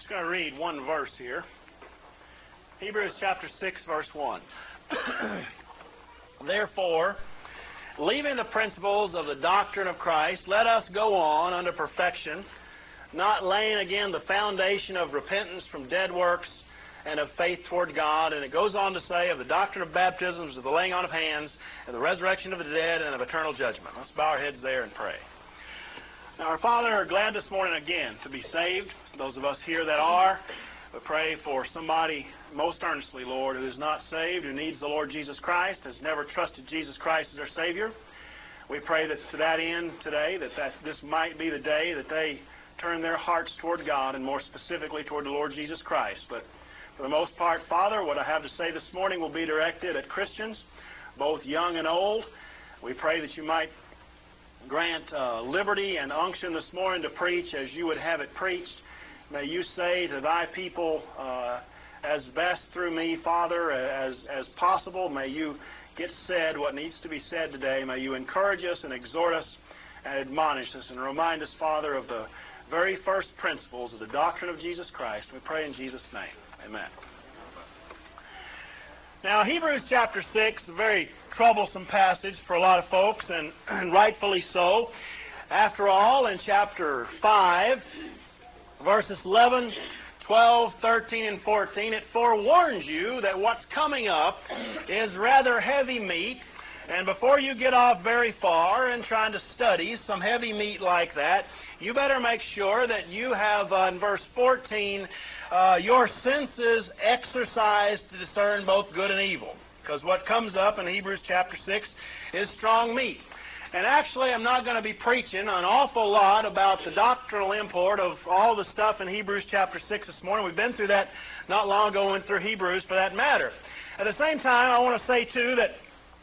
going to read one verse here. Hebrews chapter 6, verse 1. Therefore, leaving the principles of the doctrine of Christ, let us go on unto perfection, not laying again the foundation of repentance from dead works and of faith toward God. And it goes on to say of the doctrine of baptisms, of the laying on of hands, and the resurrection of the dead, and of eternal judgment. Let's bow our heads there and pray. Now, our Father, are glad this morning again to be saved. Those of us here that are, we pray for somebody most earnestly, Lord, who is not saved, who needs the Lord Jesus Christ, has never trusted Jesus Christ as their Savior. We pray that to that end today, that this might be the day that they turn their hearts toward God, and more specifically toward the Lord Jesus Christ. But for the most part, Father, what I have to say this morning will be directed at Christians, both young and old. We pray that you might grant liberty and unction this morning to preach as you would have it preached. May you say to thy people as best through me, Father, as possible. May you get said what needs to be said today. May you encourage us and exhort us and admonish us and remind us, Father, of the very first principles of the doctrine of Jesus Christ. We pray in Jesus' name. Amen. Now, Hebrews chapter 6, a very troublesome passage for a lot of folks, and rightfully so. After all, in chapter 5, verses 11, 12, 13, and 14, it forewarns you that what's coming up is rather heavy meat. And before you get off very far in trying to study some heavy meat like that, you better make sure that you have, in verse 14, your senses exercised to discern both good and evil. Because what comes up in Hebrews chapter 6 is strong meat. And actually, I'm not going to be preaching an awful lot about the doctrinal import of all the stuff in Hebrews chapter 6 this morning. We've been through that not long ago, went through Hebrews for that matter. At the same time, I want to say, too, that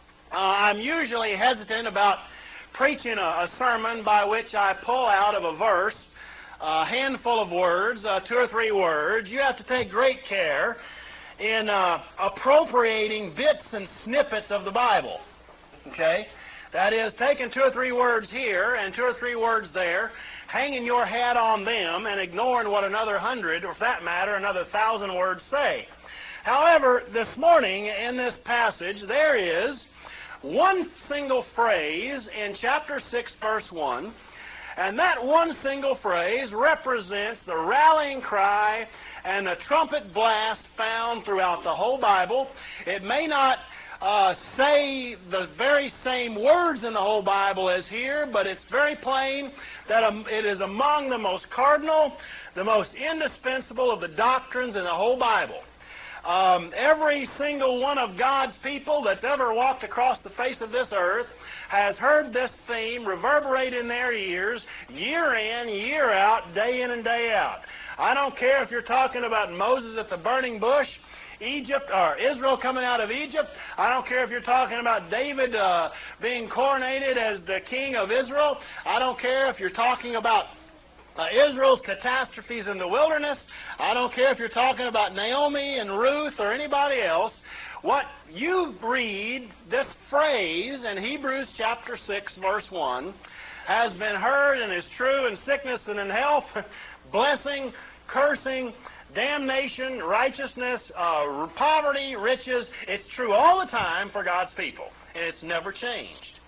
I'm usually hesitant about preaching a sermon by which I pull out of a verse a handful of words, 2 or 3 words. You have to take great care in appropriating bits and snippets of the Bible. Okay? That is, taking 2 or 3 words here and 2 or 3 words there, hanging your hat on them and ignoring what another 100, or for that matter, another 1,000 words say. However, this morning in this passage, there is one single phrase in chapter 6, verse 1, and that one single phrase represents the rallying cry and the trumpet blast found throughout the whole Bible. It may not say the very same words in the whole Bible as here, but it's very plain that it is among the most cardinal, the most indispensable of the doctrines in the whole Bible. Every single one of God's people that's ever walked across the face of this earth has heard this theme reverberate in their ears year in, year out, day in and day out. I don't care if you're talking about Moses at the burning bush, Egypt, or Israel coming out of Egypt. I don't care if you're talking about David being coronated as the king of Israel. I don't care if you're talking about Israel's catastrophes in the wilderness. I don't care if you're talking about Naomi and Ruth or anybody else. What you read, this phrase in Hebrews chapter 6, verse 1, has been heard and is true in sickness and in health, blessing, cursing, damnation, righteousness, poverty, riches. It's true all the time for God's people, and it's never changed.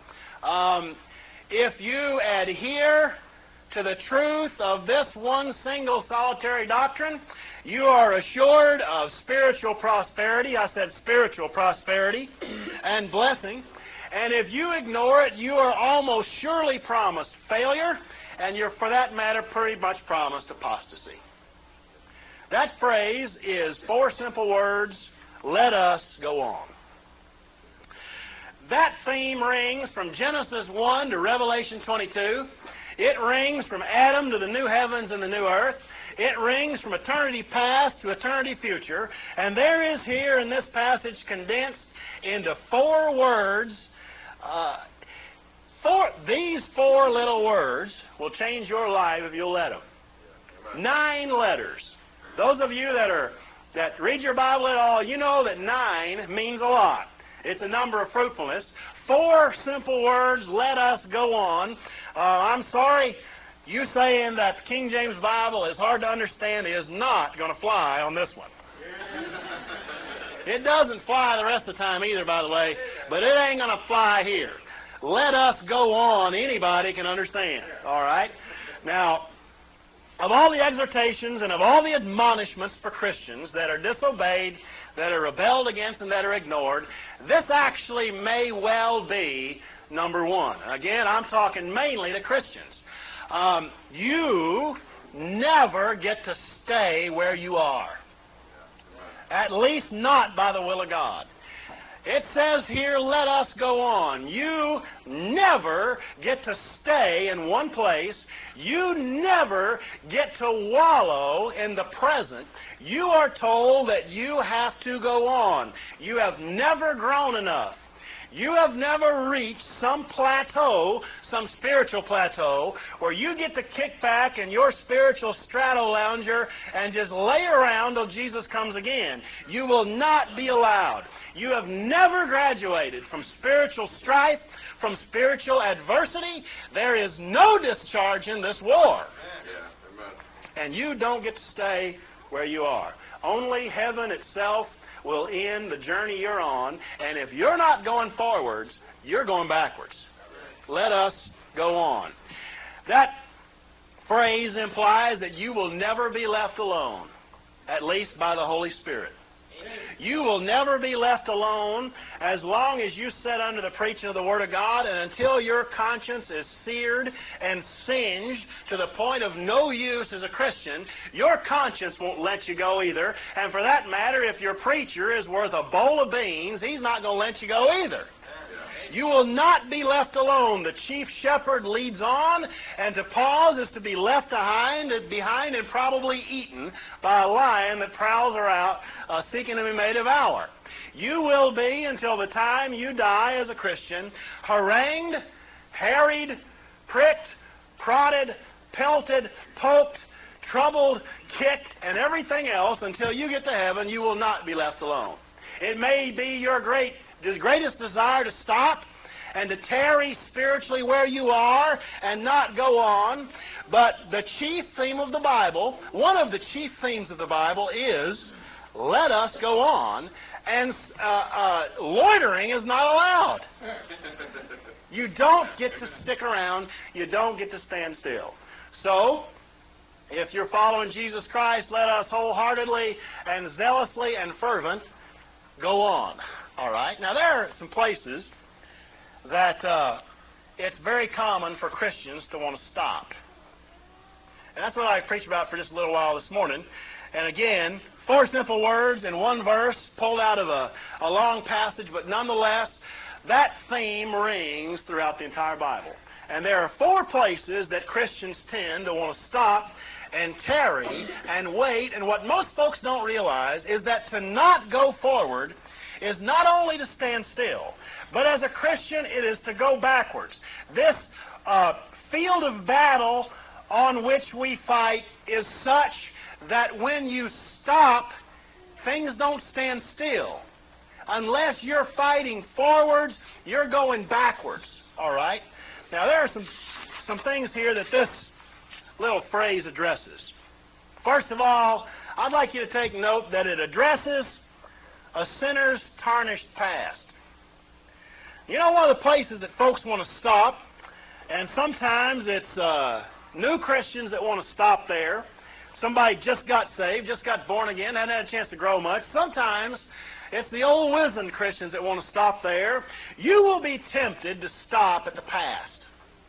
If you adhere to the truth of this one single solitary doctrine, you are assured of spiritual prosperity. I said spiritual prosperity and blessing. And if you ignore it, you are almost surely promised failure, and you're, for that matter, pretty much promised apostasy. That phrase is 4 simple words: let us go on. That theme rings from Genesis 1 to Revelation 22. It rings from Adam to the new heavens and the new earth. It rings from eternity past to eternity future. And there is here in this passage condensed into 4 words. These 4 little words will change your life if you'll let them. 9 letters. Those of you that read your Bible at all, you know that 9 means a lot. It's a number of fruitfulness. 4 simple words: let us go on. I'm sorry You saying that the King James Bible is hard to understand is not going to fly on this one. It doesn't fly the rest of the time either, by the way, but it ain't going to fly here. Let us go on. Anybody can understand. All right? Now, of all the exhortations and of all the admonishments for Christians that are disobeyed, that are rebelled against, and that are ignored, this actually may well be number one. Again, I'm talking mainly to Christians. You never get to stay where you are. At least not by the will of God. It says here, let us go on. You never get to stay in one place. You never get to wallow in the present. You are told that you have to go on. You have never grown enough. You have never reached some plateau, some spiritual plateau, where you get to kick back in your spiritual strato-lounger and just lay around till Jesus comes again. You will not be allowed. You have never graduated from spiritual strife, from spiritual adversity. There is no discharge in this war. And you don't get to stay where you are. Only heaven itself will end the journey you're on, and if you're not going forwards, you're going backwards. Let us go on. That phrase implies that you will never be left alone, at least by the Holy Spirit. You will never be left alone as long as you sit under the preaching of the Word of God, and until your conscience is seared and singed to the point of no use as a Christian, your conscience won't let you go either. And for that matter, if your preacher is worth a bowl of beans, he's not going to let you go either. You will not be left alone. The chief shepherd leads on, and to pause is to be left behind and probably eaten by a lion that prowls around seeking to be made a devour. You will be, until the time you die as a Christian, harangued, harried, pricked, prodded, pelted, poked, troubled, kicked, and everything else until you get to heaven. You will not be left alone. It may be your greatest desire to stop and to tarry spiritually where you are and not go on. But the chief theme of the Bible, one of the chief themes of the Bible is, let us go on, and loitering is not allowed. You don't get to stick around. You don't get to stand still. So, if you're following Jesus Christ, let us wholeheartedly and zealously and fervent go on. All right? Now, there are some places that it's very common for Christians to want to stop. And that's what I preached about for just a little while this morning. And again, 4 simple words in one verse pulled out of a long passage, but nonetheless, that theme rings throughout the entire Bible. And there are 4 places that Christians tend to want to stop and tarry and wait. And what most folks don't realize is that to not go forward is not only to stand still, but as a Christian, it is to go backwards. This field of battle on which we fight is such that when you stop, things don't stand still. Unless you're fighting forwards, you're going backwards. All right? Now, there are some things here that this little phrase addresses. First of all, I'd like you to take note that it addresses a sinner's tarnished past. You know, one of the places that folks want to stop, and sometimes it's new Christians that want to stop there. Somebody just got saved, just got born again, hadn't had a chance to grow much. Sometimes it's the old wizened Christians that want to stop there. You will be tempted to stop at the past.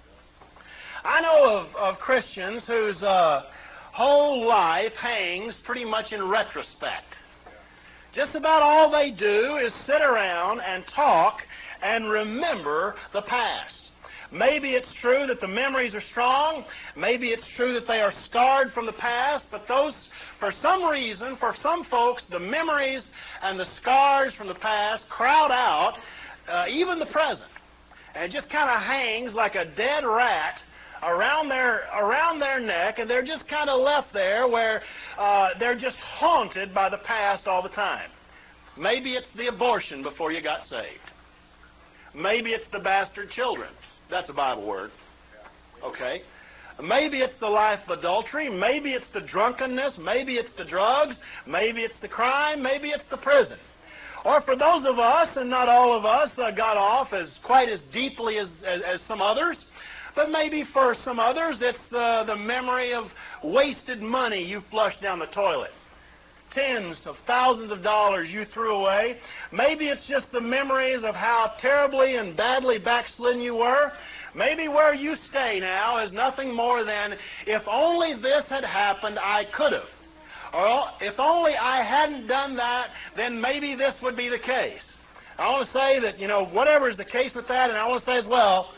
I know of Christians whose whole life hangs pretty much in retrospect. Just about all they do is sit around and talk and remember the past. Maybe it's true that the memories are strong. Maybe it's true that they are scarred from the past. But those, for some reason, for some folks, the memories and the scars from the past crowd out even the present. And it just kind of hangs like a dead rat around their neck, and they're just kind of left there where they're just haunted by the past all the time. Maybe it's the abortion before you got saved. Maybe it's the bastard children. That's a Bible word. Okay? Maybe it's the life of adultery. Maybe it's the drunkenness. Maybe it's the drugs. Maybe it's the crime. Maybe it's the prison. Or for those of us, and not all of us got off quite as deeply as some others, but maybe for some others it's the memory of wasted money you flushed down the toilet. Tens of thousands of dollars you threw away. Maybe it's just the memories of how terribly and badly backslidden you were. Maybe where you stay now is nothing more than, if only this had happened, I could have. Or if only I hadn't done that, then maybe this would be the case. I want to say that, whatever is the case with that, and I want to say as well,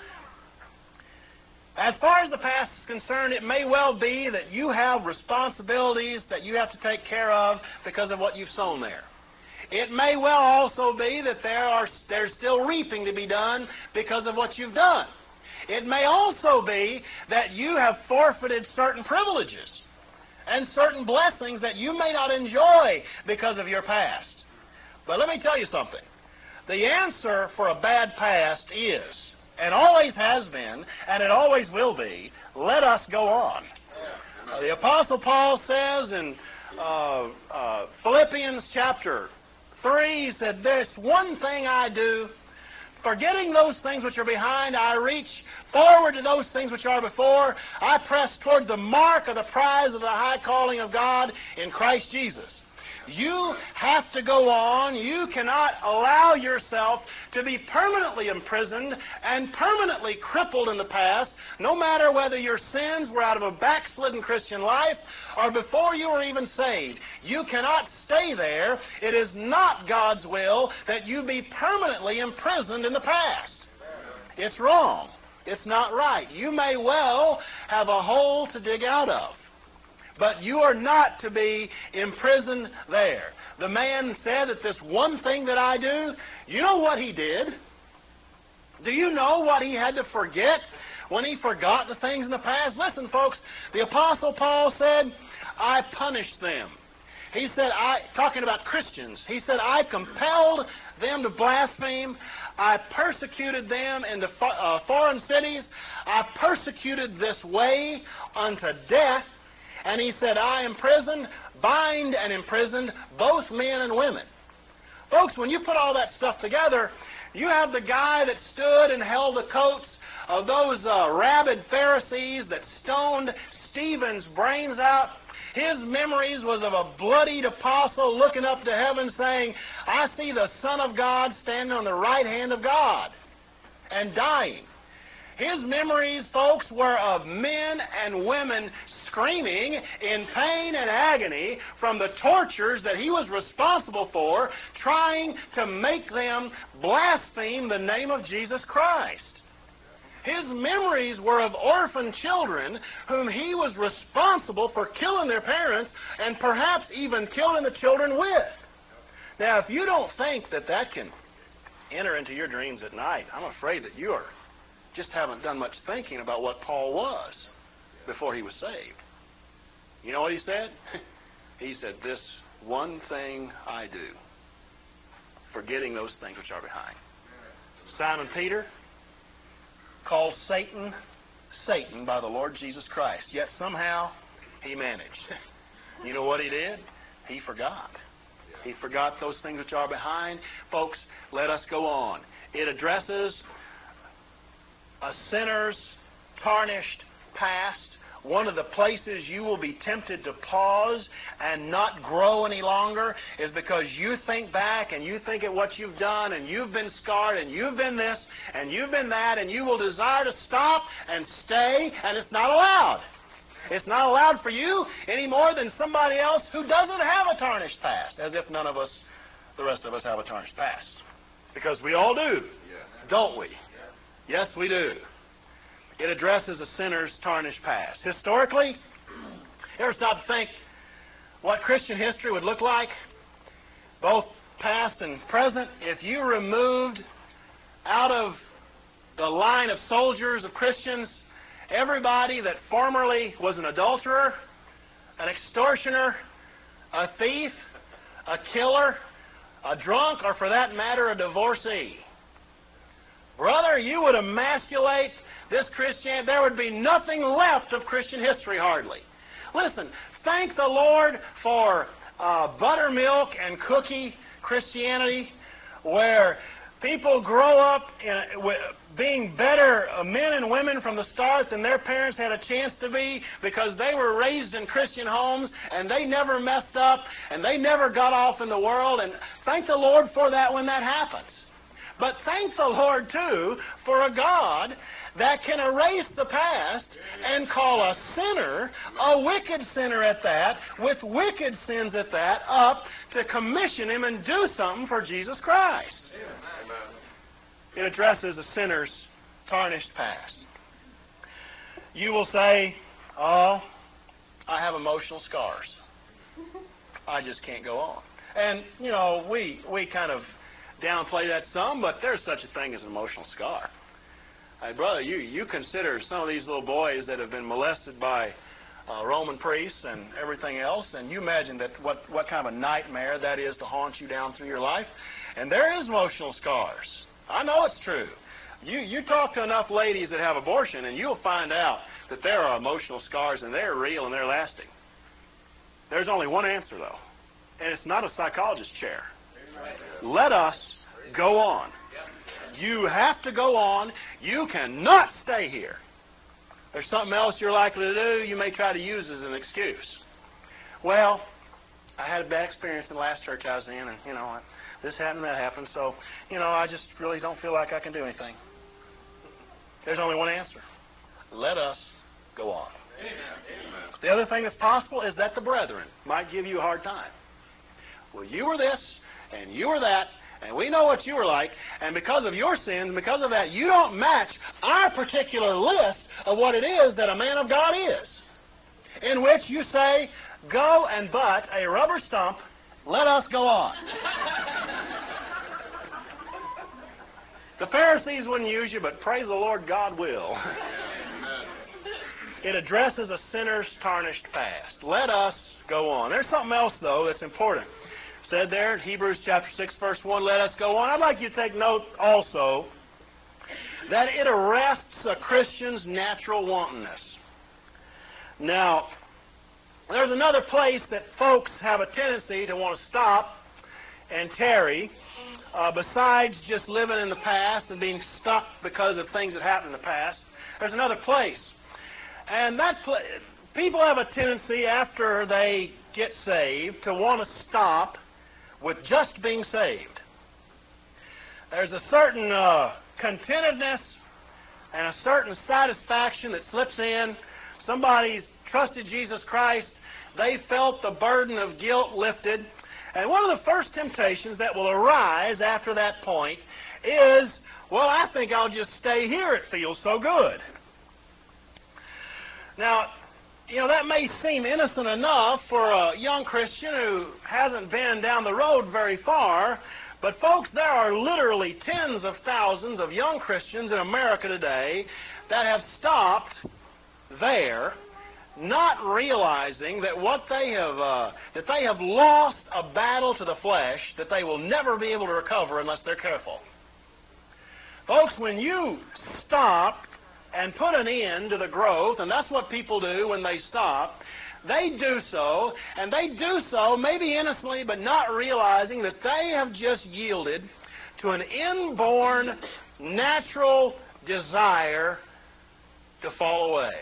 as far as the past is concerned, it may well be that you have responsibilities that you have to take care of because of what you've sown there. It may well also be that there's still reaping to be done because of what you've done. It may also be that you have forfeited certain privileges and certain blessings that you may not enjoy because of your past. But let me tell you something. The answer for a bad past is, and always has been, and it always will be, let us go on. The Apostle Paul says in Philippians chapter 3, he said, there's one thing I do, forgetting those things which are behind, I reach forward to those things which are before. I press towards the mark of the prize of the high calling of God in Christ Jesus. You have to go on. You cannot allow yourself to be permanently imprisoned and permanently crippled in the past, no matter whether your sins were out of a backslidden Christian life or before you were even saved. You cannot stay there. It is not God's will that you be permanently imprisoned in the past. It's wrong. It's not right. You may well have a hole to dig out of, but you are not to be imprisoned there. The man said that this one thing that I do, you know what he did? Do you know what he had to forget when he forgot the things in the past? Listen, folks, the Apostle Paul said, I punished them. He said, talking about Christians, he said, I compelled them to blaspheme. I persecuted them into foreign cities. I persecuted this way unto death. And he said, I imprisoned, bind and imprisoned both men and women. Folks, when you put all that stuff together, you have the guy that stood and held the coats of those rabid Pharisees that stoned Stephen's brains out. His memories was of a bloodied apostle looking up to heaven saying, I see the Son of God standing on the right hand of God and dying. His memories, folks, were of men and women screaming in pain and agony from the tortures that he was responsible for, trying to make them blaspheme the name of Jesus Christ. His memories were of orphan children whom he was responsible for killing their parents and perhaps even killing the children with. Now, if you don't think that that can enter into your dreams at night, I'm afraid that you just haven't done much thinking about what Paul was before he was saved. You know what he said? He said, this one thing I do, forgetting those things which are behind. Simon Peter called Satan, Satan by the Lord Jesus Christ. Yet somehow he managed. You know what he did? He forgot. He forgot those things which are behind. Folks, let us go on. It addresses a sinner's tarnished past. One of the places you will be tempted to pause and not grow any longer is because you think back and you think at what you've done and you've been scarred and you've been this and you've been that, and you will desire to stop and stay, and it's not allowed. It's not allowed for you any more than somebody else who doesn't have a tarnished past, as if none of us, the rest of us, have a tarnished past. Because we all do, don't we? Yes, we do. It addresses a sinner's tarnished past. Historically, you ever stop to think what Christian history would look like, both past and present, if you removed out of the line of soldiers of Christians everybody that formerly was an adulterer, an extortioner, a thief, a killer, a drunk, or for that matter, a divorcee? Brother, you would emasculate this Christianity, there would be nothing left of Christian history hardly. Listen, thank the Lord for buttermilk and cookie Christianity, where people grow up being better men and women from the start than their parents had a chance to be, because they were raised in Christian homes and they never messed up and they never got off in the world. And thank the Lord for that when that happens. But thank the Lord, too, for a God that can erase the past and call a sinner, a wicked sinner at that, with wicked sins at that, up to commission him and do something for Jesus Christ. Amen. It addresses a sinner's tarnished past. You will say, oh, I have emotional scars. I just can't go on. And, you know, we kind of downplay that some, but there's such a thing as an emotional scar. Hey, brother, you consider some of these little boys that have been molested by Roman priests and everything else, and you imagine that what kind of a nightmare that is to haunt you down through your life. And there is emotional scars. I know it's true. You talk to enough ladies that have abortion, and you'll find out that there are emotional scars, and they're real and they're lasting. There's only one answer, though, and it's not a psychologist's chair. Let us go on. You have to go on. You cannot stay here. There's something else you're likely to do you may try to use as an excuse. Well, I had a bad experience in the last church I was in, and, you know, this happened, that happened, so, you know, I just really don't feel like I can do anything. There's only one answer. Let us go on. Amen. The other thing that's possible is that the brethren might give you a hard time. Well, you were this, and you were that, and we know what you were like, and because of your sins, because of that, you don't match our particular list of what it is that a man of God is, in which you say, go and butt a rubber stump, let us go on. The Pharisees wouldn't use you, but praise the Lord, God will. It addresses a sinner's tarnished past. Let us go on. There's something else, though, that's important. Said there in Hebrews chapter 6, verse 1, let us go on. I'd like you to take note also that it arrests a Christian's natural wantonness. Now, there's another place that folks have a tendency to want to stop and tarry, besides just living in the past and being stuck because of things that happened in the past. There's another place. And that people have a tendency after they get saved to want to stop with just being saved. There's a certain contentedness and a certain satisfaction that slips in. Somebody's trusted Jesus Christ. They felt the burden of guilt lifted. And one of the first temptations that will arise after that point is, well, I think I'll just stay here. It feels so good. Now, you know, that may seem innocent enough for a young Christian who hasn't been down the road very far, but folks, there are literally tens of thousands of young Christians in America today that have stopped there, not realizing that that they have lost a battle to the flesh that they will never be able to recover unless they're careful. Folks, when you stop and put an end to the growth, and that's what people do when they stop, they do so, and they do so maybe innocently, but not realizing that they have just yielded to an inborn, natural desire to fall away.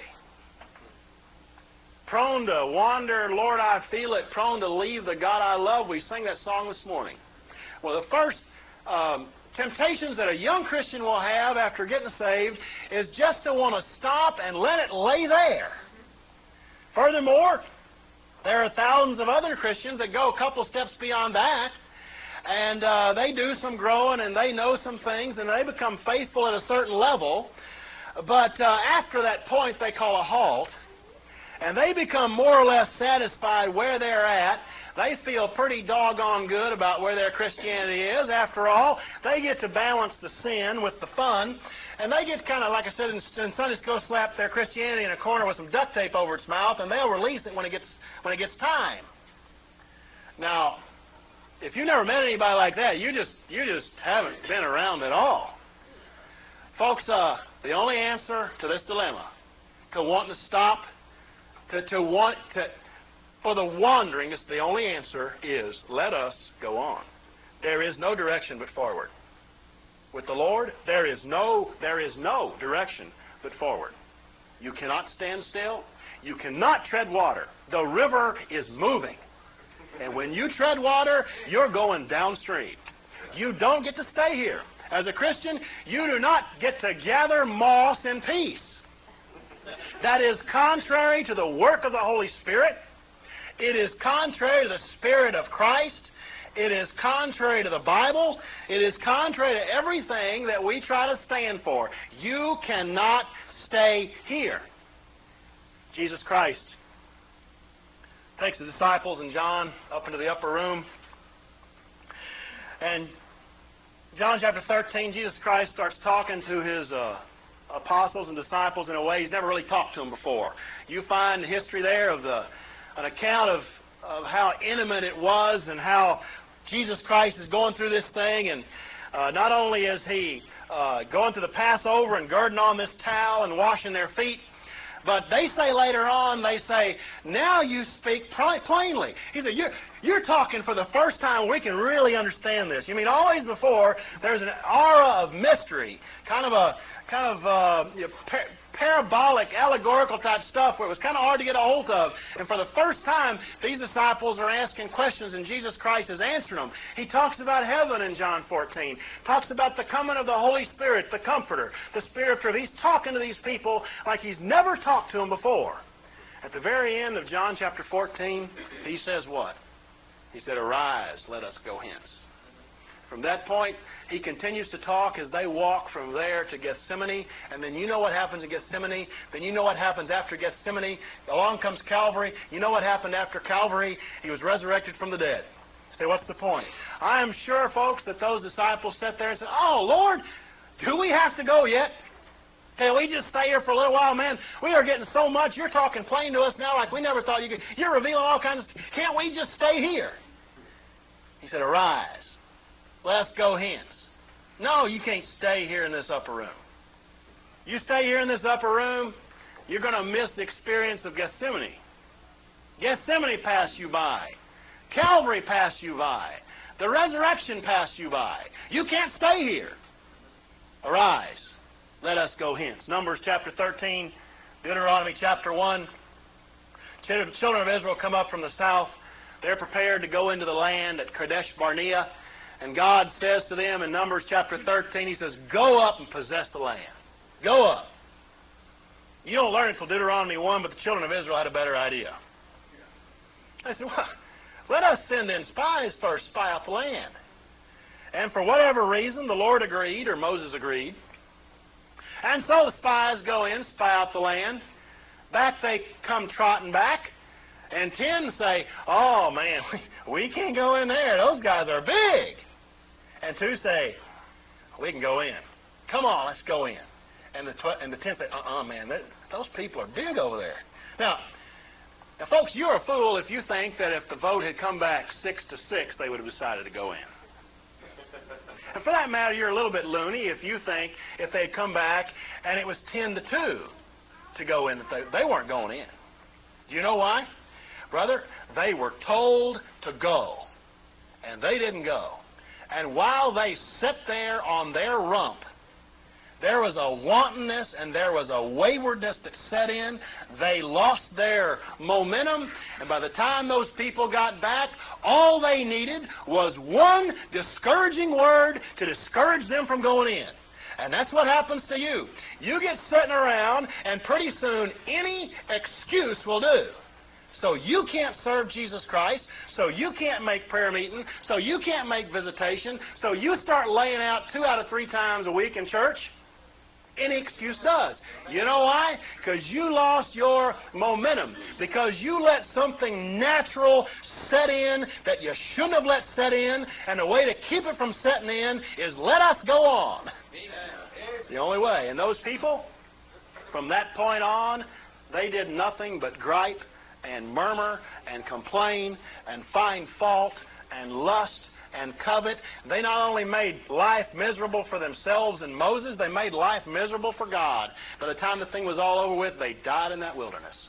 Prone to wander, Lord, I feel it, prone to leave the God I love. We sang that song this morning. Well, the first temptations that a young Christian will have after getting saved is just to want to stop and let it lay there. Furthermore, there are thousands of other Christians that go a couple steps beyond that, and they do some growing and they know some things and they become faithful at a certain level, but after that point they call a halt, and they become more or less satisfied where they're at. They feel pretty doggone good about where their Christianity is. After all, they get to balance the sin with the fun, and they get kind of, like I said in Sunday school, slap their Christianity in a corner with some duct tape over its mouth, and they'll release it when it gets time. Now, if you've never met anybody like that, you just haven't been around at all. Folks, the only answer to this dilemma, to wanting to stop, for the wandering, the only answer is, let us go on. There is no direction but forward. With the Lord, there is no direction but forward. You cannot stand still. You cannot tread water. The river is moving. And when you tread water, you're going downstream. You don't get to stay here. As a Christian, you do not get to gather moss in peace. That is contrary to the work of the Holy Spirit. It is contrary to the Spirit of Christ. It is contrary to the Bible. It is contrary to everything that we try to stand for. You cannot stay here. Jesus Christ takes the disciples and John up into the upper room. And John chapter 13, Jesus Christ starts talking to his apostles and disciples in a way he's never really talked to them before. You find the history there of an account of how intimate it was and how Jesus Christ is going through this thing. And not only is he going through the Passover and girding on this towel and washing their feet, but they say later on, they say, now you speak plainly. He said, you're talking for the first time we can really understand this. You mean always before there's an aura of mystery, kind of parabolic, allegorical type stuff where it was kind of hard to get a hold of. And for the first time, these disciples are asking questions and Jesus Christ is answering them. He talks about heaven in John 14. Talks about the coming of the Holy Spirit, the Comforter, the Spirit of truth. He's talking to these people like he's never talked to them before. At the very end of John chapter 14, he says what? He said, arise, let us go hence. From that point, he continues to talk as they walk from there to Gethsemane. And then you know what happens in Gethsemane. Then you know what happens after Gethsemane. Along comes Calvary. You know what happened after Calvary. He was resurrected from the dead. Say, what's the point? I am sure, folks, that those disciples sat there and said, oh, Lord, do we have to go yet? Can we just stay here for a little while, man? We are getting so much. You're talking plain to us now like we never thought you could. You're revealing all kinds of stuff. Can't we just stay here? He said, arise. Let us go hence. No, you can't stay here in this upper room. You stay here in this upper room, you're going to miss the experience of Gethsemane. Gethsemane passed you by. Calvary passed you by. The resurrection passed you by. You can't stay here. Arise. Let us go hence. Numbers chapter 13, Deuteronomy chapter 1. Children of Israel come up from the south. They're prepared to go into the land at Kadesh Barnea. And God says to them in Numbers chapter 13, he says, go up and possess the land. Go up. You don't learn it until Deuteronomy 1, but the children of Israel had a better idea. I said, well, let us send in spies first, spy out the land. And for whatever reason, the Lord agreed, or Moses agreed. And so the spies go in, spy out the land. Back they come trotting back. And 10 say, oh, man, we can't go in there. Those guys are big. And 2 say, we can go in. Come on, let's go in. And the 10 say, man, those people are big over there. Now, folks, you're a fool if you think that if the vote had come back 6-6, they would have decided to go in. And for that matter, you're a little bit loony if you think if they had come back and it was 10-2 to go in, that they weren't going in. Do you know why? Brother, they were told to go, and they didn't go. And while they sat there on their rump, there was a wantonness and there was a waywardness that set in. They lost their momentum, and by the time those people got back, all they needed was one discouraging word to discourage them from going in. And that's what happens to you. You get sitting around, and pretty soon any excuse will do. So you can't serve Jesus Christ, so you can't make prayer meeting, so you can't make visitation, so you start laying out 2 out of 3 times a week in church. Any excuse does. You know why? Because you lost your momentum. Because you let something natural set in that you shouldn't have let set in, and the way to keep it from setting in is let us go on. It's the only way. And those people, from that point on, they did nothing but gripe and murmur and complain and find fault and lust and covet. They not only made life miserable for themselves and Moses, they made life miserable for God. By the time the thing was all over with, they died in that wilderness.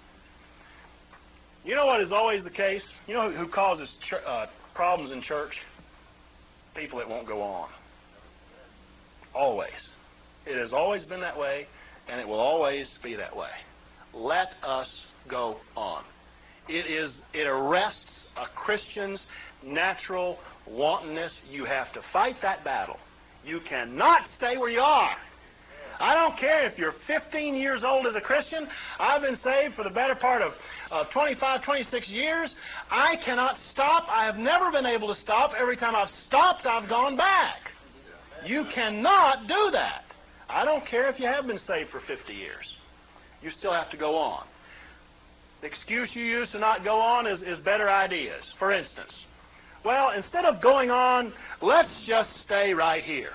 You know what is always the case? You know who causes problems in church? People that won't go on. Always. It has always been that way, and it will always be that way. Let us go on. It arrests a Christian's natural wantonness. You have to fight that battle. You cannot stay where you are. I don't care if you're 15 years old as a Christian. I've been saved for the better part of 25, 26 years. I cannot stop. I have never been able to stop. Every time I've stopped, I've gone back. You cannot do that. I don't care if you have been saved for 50 years. You still have to go on. The excuse you use to not go on is better ideas. For instance, well, instead of going on, let's just stay right here.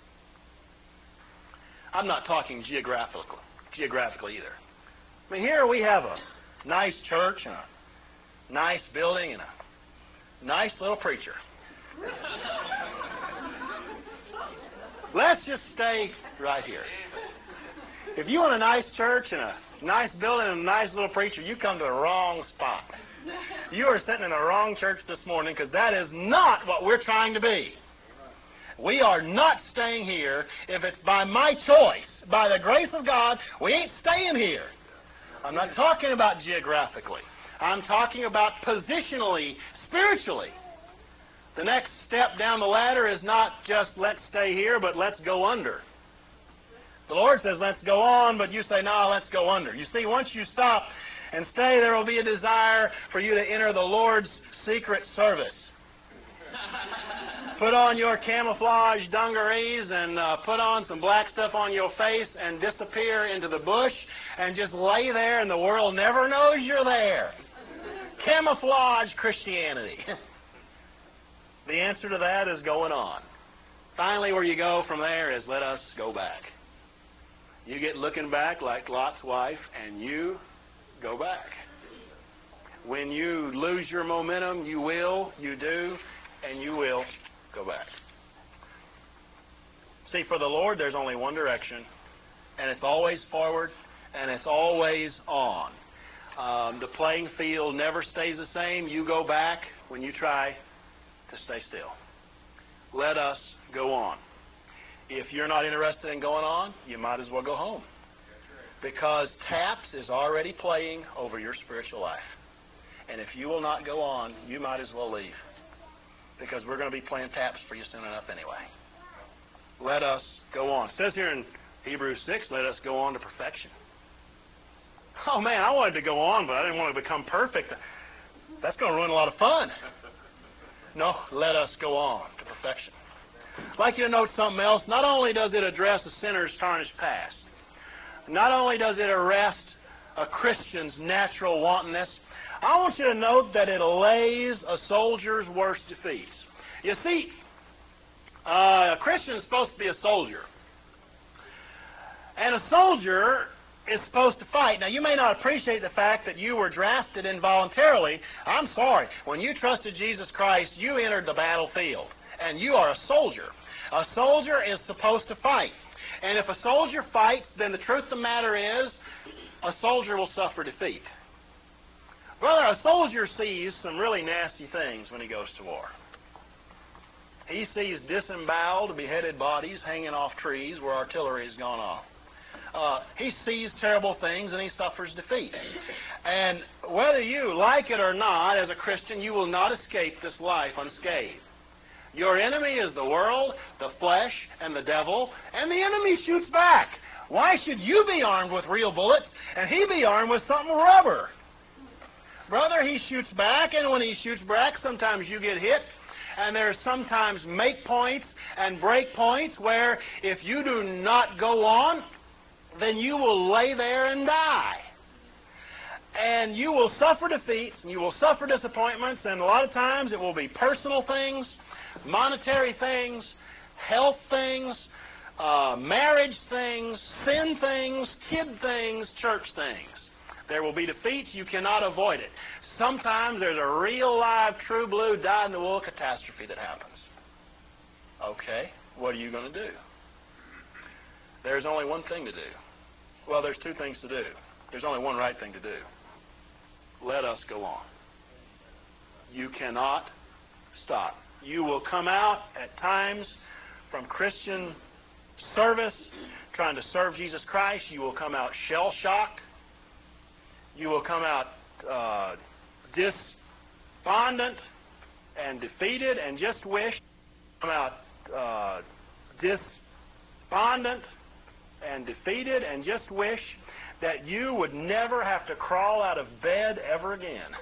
I'm not talking geographically either. I mean, here we have a nice church and a nice building and a nice little preacher. Let's just stay right here. If you want a nice church and a nice building and a nice little preacher, you come to the wrong spot. You are sitting in the wrong church this morning, because that is not what we're trying to be. We are not staying here. If it's by my choice, by the grace of God, we ain't staying here. I'm not talking about geographically. I'm talking about positionally, spiritually. The next step down the ladder is not just let's stay here, but let's go under. The Lord says let's go on, but you say, no, let's go under. You see, once you stop and stay, there will be a desire for you to enter the Lord's secret service. Put on your camouflage dungarees and put on some black stuff on your face and disappear into the bush and just lay there and the world never knows you're there. Camouflage Christianity. The answer to that is going on. Finally, where you go from there is let us go back. You get looking back like Lot's wife, and you go back. When you lose your momentum, you do, and you will go back. See, for the Lord, there's only one direction, and it's always forward, and it's always on. The playing field never stays the same. You go back when you try to stay still. Let us go on. If you're not interested in going on, you might as well go home. Because taps is already playing over your spiritual life. And if you will not go on, you might as well leave. Because we're going to be playing taps for you soon enough anyway. Let us go on. It says here in Hebrews 6, let us go on to perfection. Oh man, I wanted to go on, but I didn't want to become perfect. That's going to ruin a lot of fun. No, let us go on to perfection. I'd like you to note something else. Not only does it address a sinner's tarnished past, not only does it arrest a Christian's natural wantonness, I want you to note that it allays a soldier's worst defeats. You see, a Christian is supposed to be a soldier. And a soldier is supposed to fight. Now, you may not appreciate the fact that you were drafted involuntarily. I'm sorry. When you trusted Jesus Christ, you entered the battlefield. And you are a soldier. A soldier is supposed to fight. And if a soldier fights, then the truth of the matter is, a soldier will suffer defeat. Brother, a soldier sees some really nasty things when he goes to war. He sees disemboweled, beheaded bodies hanging off trees where artillery has gone off. He sees terrible things and he suffers defeat. And whether you like it or not, as a Christian, you will not escape this life unscathed. Your enemy is the world, the flesh, and the devil, and the enemy shoots back. Why should you be armed with real bullets and he be armed with something rubber? Brother, he shoots back, and when he shoots back, sometimes you get hit. And there's sometimes make points and break points where if you do not go on, then you will lay there and die. And you will suffer defeats, and you will suffer disappointments, and a lot of times it will be personal things, monetary things, health things, marriage things, sin things, kid things, church things. There will be defeats. You cannot avoid it. Sometimes there's a real live, true blue, dyed-in-the-wool catastrophe that happens. Okay, what are you going to do? There's only one thing to do. Well, there's two things to do. There's only one right thing to do. Let us go on. You cannot stop. You will come out at times from Christian service, trying to serve Jesus Christ. You will come out shell-shocked. You will come out despondent and defeated and just wish. Come out despondent and defeated and just wish that you would never have to crawl out of bed ever again.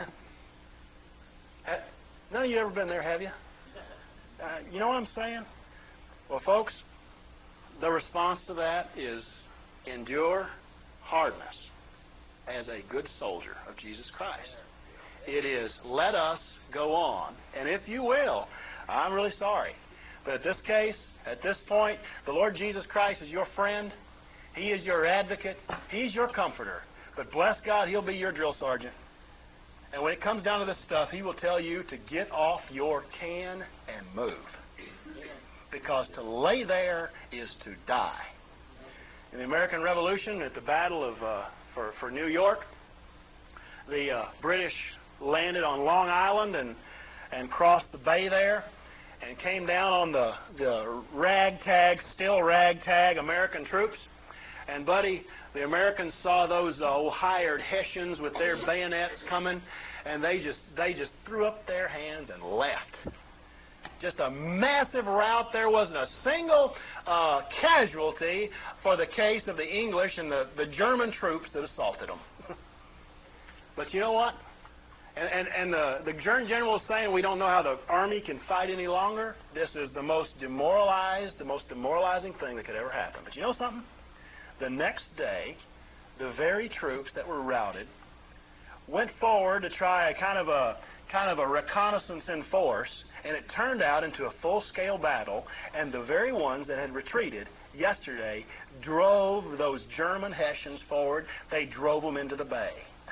None of you ever been there, have you? You know what I'm saying? Well, folks, the response to that is endure hardness as a good soldier of Jesus Christ. It is let us go on. And if you will, I'm really sorry, but at this case, at this point, the Lord Jesus Christ is your friend. He is your advocate. He's your comforter. But bless God, He'll be your drill sergeant. And when it comes down to this stuff, He will tell you to get off your can and move. Because to lay there is to die. In the American Revolution, at the Battle of for New York, the British landed on Long Island and crossed the bay there and came down on the ragtag, still ragtag American troops. And, buddy, the Americans saw those hired Hessians with their bayonets coming, and they just threw up their hands and left. Just a massive rout. There wasn't a single casualty for the case of the English and the German troops that assaulted them. But you know what? And the German general was saying, we don't know how the army can fight any longer. This is the most demoralizing thing that could ever happen. But you know something? The next day, the very troops that were routed went forward to try a kind of a reconnaissance in force, and it turned out into a full-scale battle, and the very ones that had retreated yesterday drove those German Hessians forward. They drove them into the bay.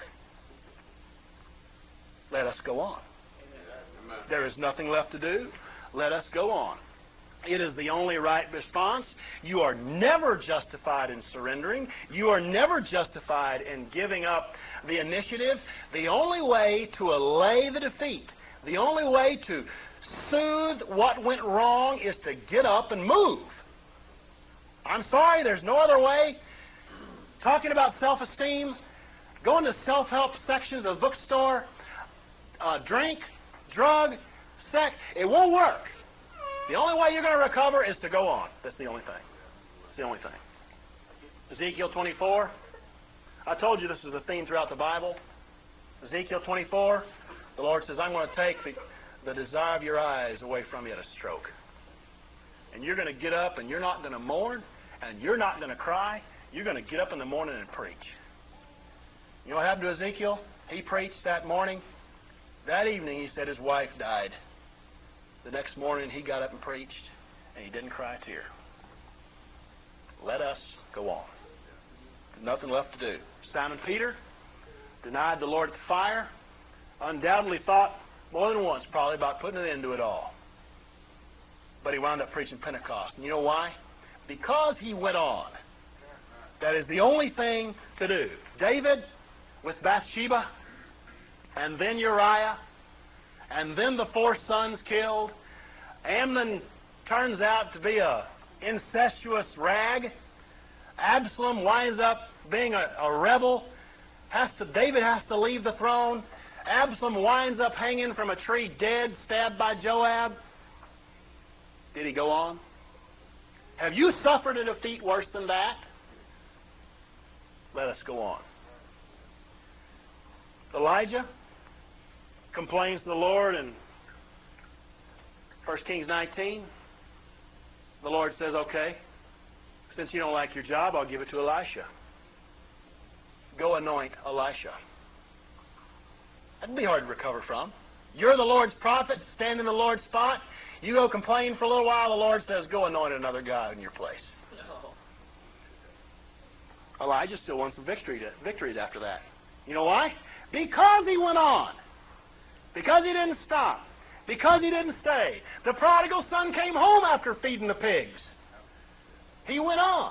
Let us go on. There is nothing left to do. Let us go on. It is the only right response. You are never justified in surrendering. You are never justified in giving up the initiative. The only way to allay the defeat, the only way to soothe what went wrong is to get up and move. I'm sorry, there's no other way. Talking about self-esteem, going to self-help sections of a bookstore, drink, drug, sex, it won't work. The only way you're going to recover is to go on. That's the only thing. That's the only thing. Ezekiel 24. I told you this was a theme throughout the Bible. Ezekiel 24, the Lord says, I'm going to take the desire of your eyes away from you at a stroke. And you're going to get up and you're not going to mourn and you're not going to cry. You're going to get up in the morning and preach. You know what happened to Ezekiel? He preached that morning. That evening, he said his wife died. The next morning, he got up and preached, and he didn't cry a tear. Let us go on. Nothing left to do. Simon Peter denied the Lord at the fire. Undoubtedly thought more than once probably about putting an end to it all. But he wound up preaching Pentecost. And you know why? Because he went on. That is the only thing to do. David with Bathsheba, and then Uriah, and then the 4 sons killed. Amnon turns out to be a incestuous rag. Absalom winds up being a rebel. David has to leave the throne. Absalom winds up hanging from a tree dead, stabbed by Joab. Did he go on? Have you suffered a defeat worse than that? Let us go on. Elijah complains to the Lord in 1 Kings 19. The Lord says, okay, since you don't like your job, I'll give it to Elisha. Go anoint Elisha. That'd be hard to recover from. You're the Lord's prophet, stand in the Lord's spot. You go complain for a little while, the Lord says, go anoint another guy in your place. No. Elijah still won some victories after that. You know why? Because he went on. Because he didn't stop. Because he didn't stay. The prodigal son came home after feeding the pigs. He went on.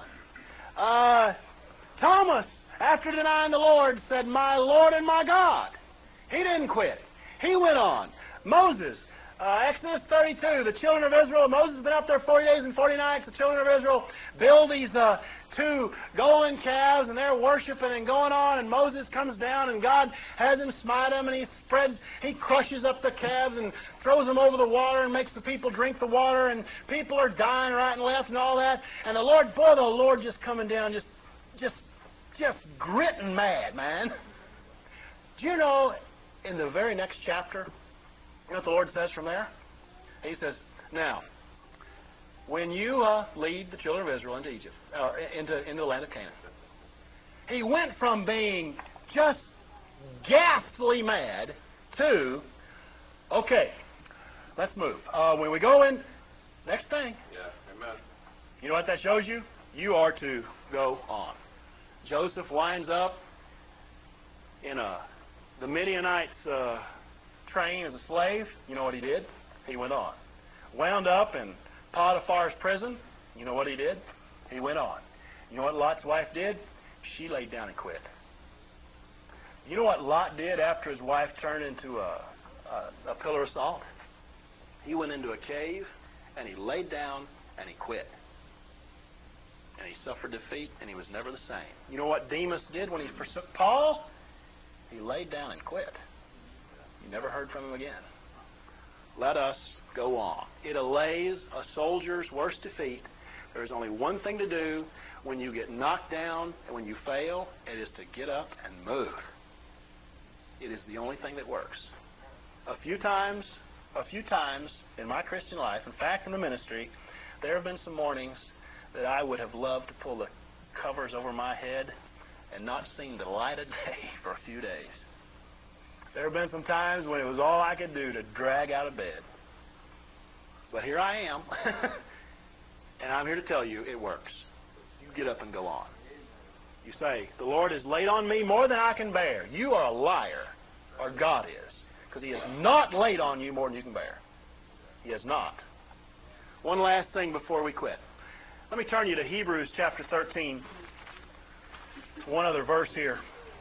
Thomas, after denying the Lord, said, "My Lord and my God." He didn't quit. He went on. Moses, Exodus 32, the children of Israel, Moses has been up there 40 days and 40 nights. The children of Israel build these two golden calves, and they're worshiping and going on, and Moses comes down, and God has him smite them, and he crushes up the calves and throws them over the water and makes the people drink the water, and people are dying right and left and all that. And the Lord just coming down, just gritting mad, man. Do you know, in the very next chapter, you know what the Lord says from there? He says, "Now, when you lead the children of Israel into Egypt, into the land of Canaan," he went from being just ghastly mad to, "Okay, let's move." When we go in, next thing. Yeah, amen. You know what that shows you? You are to go on. Joseph winds up in the Midianites' train as a slave. You know what he did? He went on. Wound up in Potiphar's prison. You know what he did? He went on. You know what Lot's wife did? She laid down and quit. You know what Lot did after his wife turned into a pillar of salt? He went into a cave and he laid down and he quit. And he suffered defeat and he was never the same. You know what Demas did when he forsook Paul? He laid down and quit. You never heard from him again. Let us go on. It allays a soldier's worst defeat. There's only one thing to do when you get knocked down and when you fail. It is to get up and move. It is the only thing that works. A few times in my Christian life, in fact in the ministry, there have been some mornings that I would have loved to pull the covers over my head and not seen the light of day for a few days. There have been some times when it was all I could do to drag out of bed. But here I am, and I'm here to tell you it works. You get up and go on. You say, "The Lord has laid on me more than I can bear." You are a liar, or God is, because He has not laid on you more than you can bear. He has not. One last thing before we quit. Let me turn you to Hebrews chapter 13. One other verse here.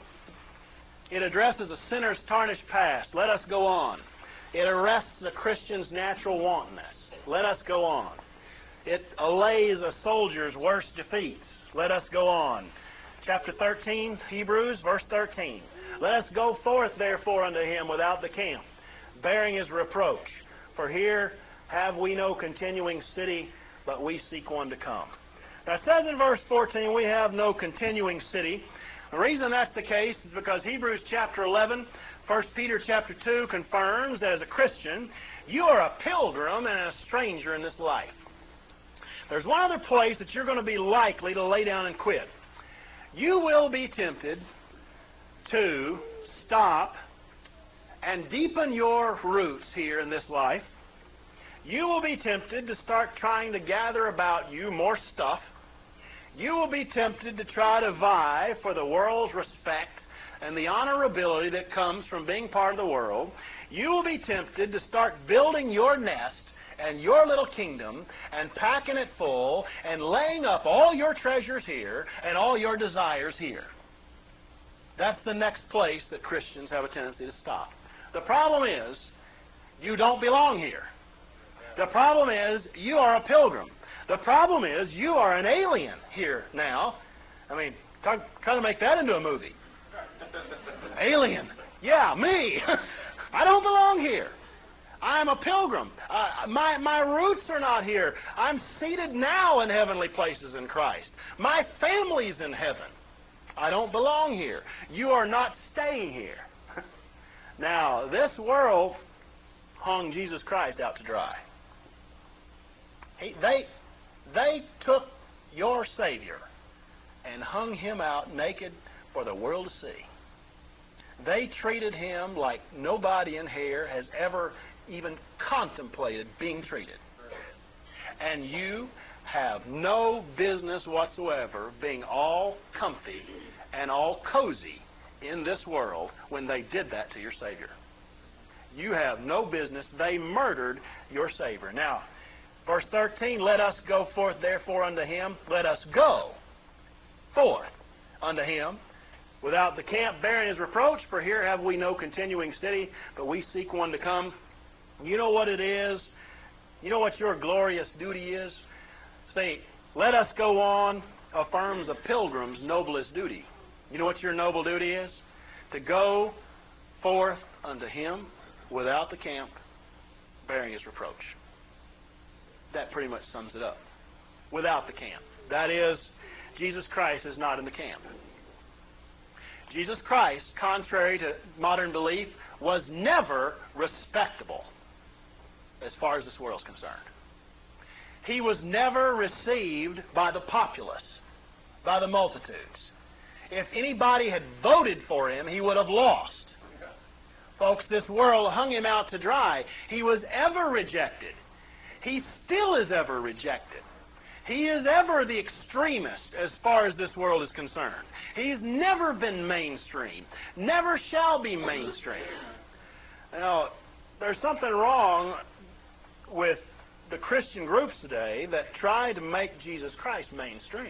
It addresses a sinner's tarnished past. Let us go on. It arrests a Christian's natural wantonness. Let us go on. It allays a soldier's worst defeats. Let us go on. Chapter 13, Hebrews, verse 13. "Let us go forth, therefore, unto him without the camp, bearing his reproach. For here have we no continuing city, but we seek one to come." Now it says in verse 14, we have no continuing city. The reason that's the case is because Hebrews chapter 11, 1 Peter chapter 2 confirms that as a Christian, you are a pilgrim and a stranger in this life. There's one other place that you're going to be likely to lay down and quit. You will be tempted to stop and deepen your roots here in this life. You will be tempted to start trying to gather about you more stuff. You will be tempted to try to vie for the world's respect and the honorability that comes from being part of the world. You will be tempted to start building your nest and your little kingdom and packing it full and laying up all your treasures here and all your desires here. That's the next place that Christians have a tendency to stop. The problem is, you don't belong here. The problem is, you are a pilgrim. The problem is, you are an alien here now. I mean, kind of make that into a movie. Alien. Yeah, me. I don't belong here. I'm a pilgrim. My roots are not here. I'm seated now in heavenly places in Christ. My family's in heaven. I don't belong here. You are not staying here. Now, this world hung Jesus Christ out to dry. They took your Savior and hung Him out naked for the world to see. They treated Him like nobody in here has ever even contemplated being treated. And you have no business whatsoever being all comfy and all cozy in this world when they did that to your Savior. You have no business. They murdered your Savior. Now, verse 13, let us go forth therefore unto him. Let us go forth unto him without the camp bearing his reproach, for here have we no continuing city, but we seek one to come. You know what it is? You know what your glorious duty is? Say, let us go on affirms a pilgrim's noblest duty. You know what your noble duty is? To go forth unto him without the camp bearing his reproach. That pretty much sums it up. Without the camp. That is, Jesus Christ is not in the camp. Jesus Christ, contrary to modern belief, was never respectable as far as this world is concerned. He was never received by the populace, by the multitudes. If anybody had voted for him, he would have lost. Folks, this world hung him out to dry. He was ever rejected. He still is ever rejected. He is ever the extremist as far as this world is concerned. He's never been mainstream. Never shall be mainstream. Now, there's something wrong with the Christian groups today that try to make Jesus Christ mainstream.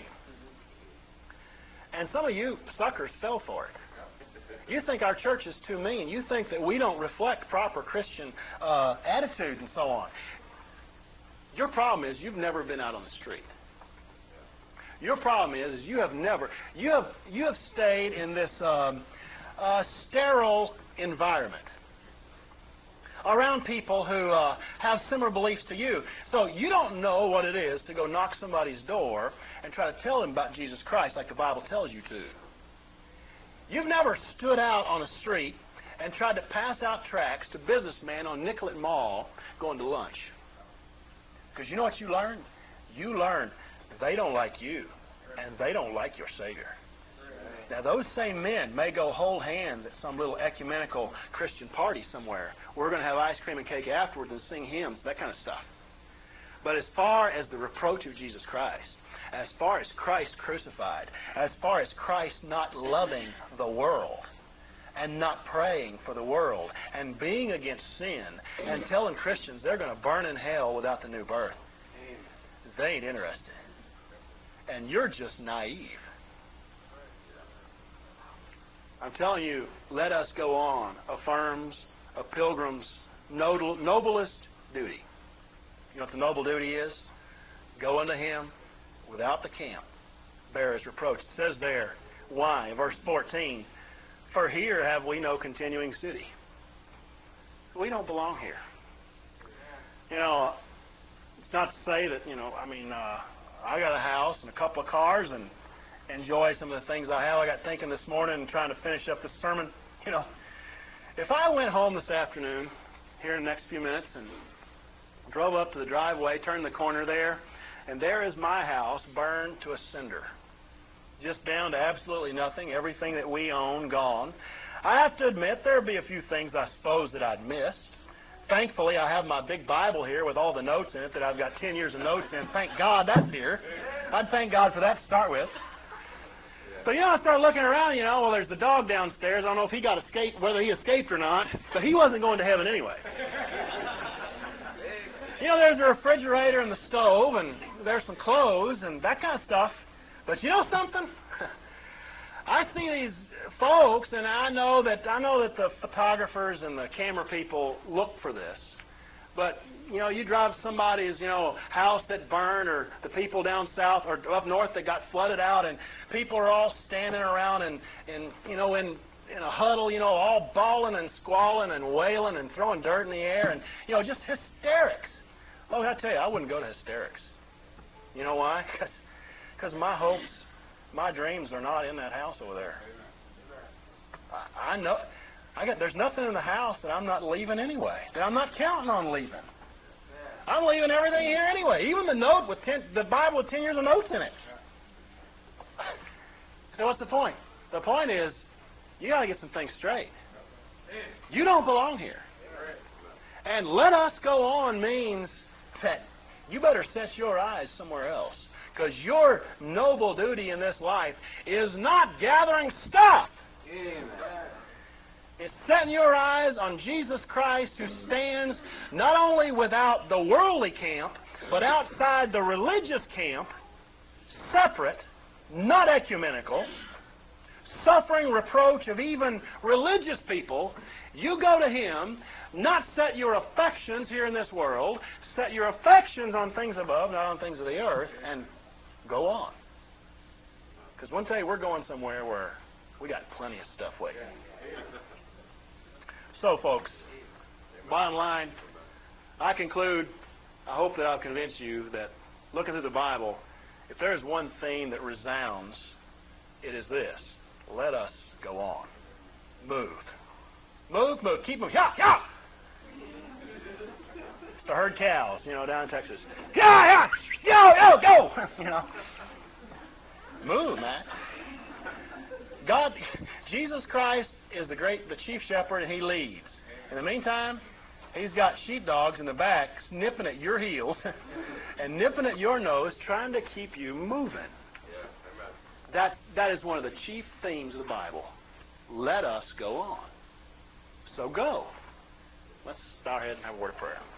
And some of you suckers fell for it. You think our church is too mean. You think that we don't reflect proper Christian attitude and so on. Your problem is you've never been out on the street. Your problem is you have stayed in this sterile environment around people who have similar beliefs to you. So you don't know what it is to go knock somebody's door and try to tell them about Jesus Christ like the Bible tells you to. You've never stood out on a street and tried to pass out tracts to businessmen on Nicollet Mall going to lunch. Because you know what you learned? You learned they don't like you, and they don't like your Savior. Now, those same men may go hold hands at some little ecumenical Christian party somewhere. We're going to have ice cream and cake afterwards and sing hymns, that kind of stuff. But as far as the reproach of Jesus Christ, as far as Christ crucified, as far as Christ not loving the world, and not praying for the world, and being against sin, and telling Christians they're going to burn in hell without the new birth, they ain't interested. And you're just naive. I'm telling you, let us go on affirms a pilgrim's noblest duty. You know what the noble duty is? Go unto him without the camp, bear his reproach. It says there, why? Verse 14, for here have we no continuing city. We don't belong here. You know, it's not to say that, I got a house and a couple of cars and enjoy some of the things I have. I got thinking this morning and trying to finish up this sermon. If I went home this afternoon, here in the next few minutes, and drove up to the driveway, turned the corner there, and there is my house burned to a cinder. Just down to absolutely nothing, everything that we own gone. I have to admit there would be a few things I suppose that I'd missed. Thankfully, I have my big Bible here with all the notes in it that I've got 10 years of notes in. Thank God that's here. I'd thank God for that to start with. But I started looking around, well, there's the dog downstairs. I don't know if he got escaped, whether he escaped or not, but he wasn't going to heaven anyway. There's a refrigerator and the stove, and there's some clothes and that kind of stuff. But you know something? I see these folks, and I know that the photographers and the camera people look for this. But you drive somebody's house that burned, or the people down south or up north that got flooded out, and people are all standing around and in a huddle, all bawling and squalling and wailing and throwing dirt in the air, and just hysterics. Oh, I tell you, I wouldn't go to hysterics. You know why? Because my hopes, my dreams are not in that house over there. I know. There's nothing in the house that I'm not leaving anyway. That I'm not counting on leaving. I'm leaving everything here anyway. Even the Bible with 10 years of notes in it. So what's the point? The point is, you got to get some things straight. You don't belong here. And let us go on means that you better set your eyes somewhere else. Because your noble duty in this life is not gathering stuff. Amen. It's setting your eyes on Jesus Christ, who stands not only without the worldly camp, but outside the religious camp, separate, not ecumenical, suffering reproach of even religious people. You go to Him, not set your affections here in this world, set your affections on things above, not on things of the earth, and go on. Because one day we're going somewhere where we got plenty of stuff waiting. So, folks, bottom line, I conclude, I hope that I'll convince you that looking through the Bible, if there is one theme that resounds, it is this: let us go on. Move. Move, move. Keep moving. Yeah, yeah. It's to herd cows, down in Texas. Yeah, yeah. Go. Move, man. God, Jesus Christ is the chief shepherd, and He leads. In the meantime, He's got sheepdogs in the back snipping at your heels and nipping at your nose, trying to keep you moving. That is one of the chief themes of the Bible. Let us go on. So go. Let's bow our heads and have a word of prayer.